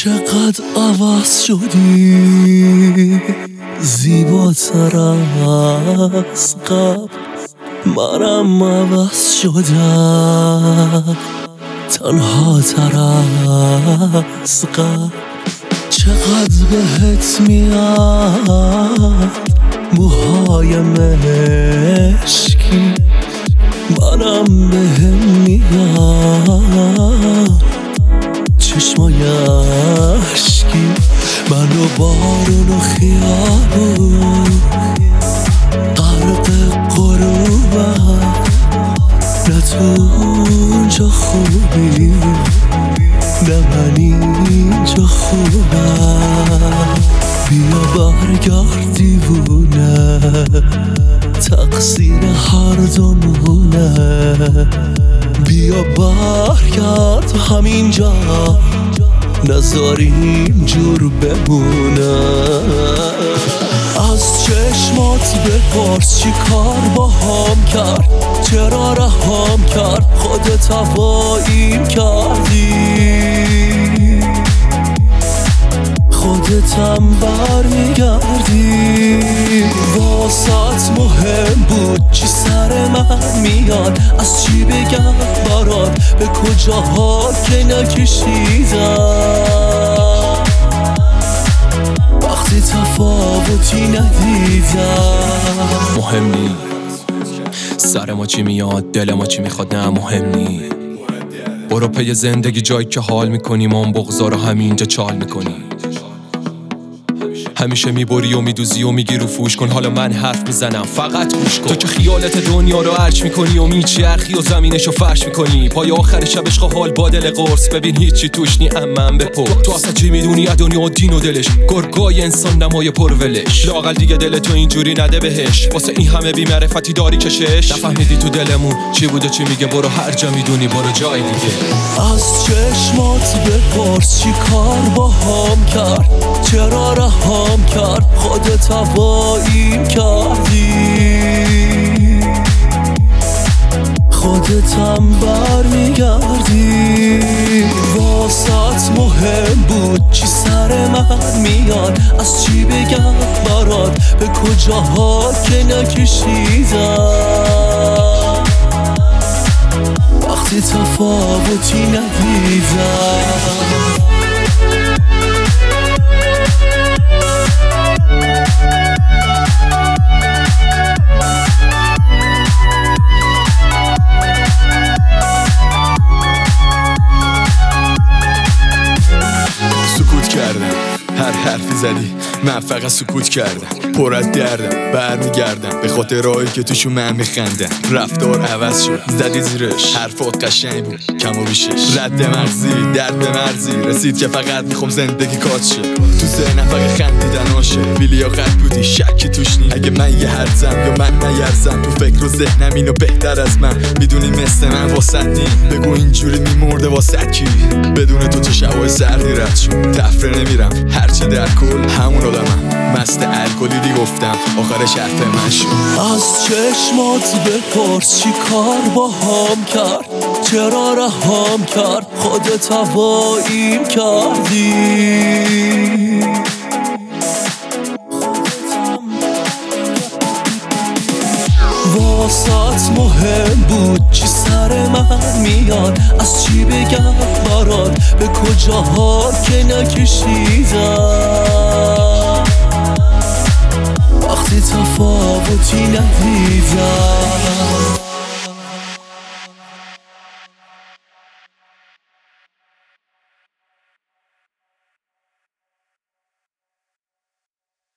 چقدر عوض شدی، زیباتر از قبل. منم عوض شدم، تنها تر از قبل. چقدر بهت میاد موهای مشکی، منم بهم میاد چشمای اشکی. منو بارون و خیابون غرق غروبم، نه تو اونجا خوبی نه من اینجا خوبم. بیا برگرد دیوونه، تقصیر هر دومونه. بیا برگرد همینجا، نذار اینجور بمونه. از چشمات بپرس چی کار با هم کرد، چرا رهام کرد، خودت هواییم کردی، خودتم برمیگردی. واسط مهم بود چی سر من میاد، از چی بگم برات، به کجاها که نکشیدم، وقتی تفاوتی ندیدم. مهم نی سر ما چی میاد، دل ما چی میخواد، نه مهم نی. برو پی زندگی جایی که حال میکنی، ما اون بغضا رو همینجا چال میکنی. همیشه میبری و میدوزی و میگی رو فوش کن، حالا من حرف میزنم فقط گوش کن. تو که خیالت دنیا رو ارچ میکنی و میچرخی و زمینشو فرش میکنی، پای آخر شبش حال با دل قرص، ببین هیچی توش نی من بپر. تو اصلا چی میدونی از دنیا و دین و دلش، گرگای انسان نمای پرولش. لااقل دیگه دل تو اینجوری نده بهش، واسه این همه بی‌معرفتی داری کشش. نفهمیدی تو دلمون چی بوده چی میگه، برو هر جا میدونی برو جای دیگه. از چشمات بپرس چی کار با هم کرد، چرا رهام کرد، خودت هواییم کردی، خودتم برمیگردی. واسط مهم بود چی سر من میاد، از چی بگم برات، به کجاها که نکشیدم، وقتی تفاوتی ندیدم. سکوت کردم، هر حرفی زدی من فقط سکوت کردم. پر از دردم برمیگردم به خاطر راهی که توشو من میخندم. رفتار عوض شد زدی زیرش، حرفات قشنگ بود کم و بیشش. رد مغزی درد به مرزی رسید که فقط میخوام زندگی کات شه. تو ذهنم فقط خندیدن آشه، بیلیاقت بودی شکی توش نی. اگه من یه هرزم یا من نیرزم، تو فکر و ذهنم اینو بهتر از من میدونی، مثل من واسط نی. بگو اینجوری میمرده واسط کی، بدون تو چه شبای سردی رد شد. تفره نمیرم هرچی در کل همون آدمم، مست الکلی دی گفتم آخرش حرف من شد. از چشمات بپرس چی کار با هم کرد، چرا رهام کرد، خودت هواییم کردی، واسط مهم بود چی سر من میاد، از چی بگم برات، به کجاها که نکشیدم، وقتی تفاوتی ندیدم.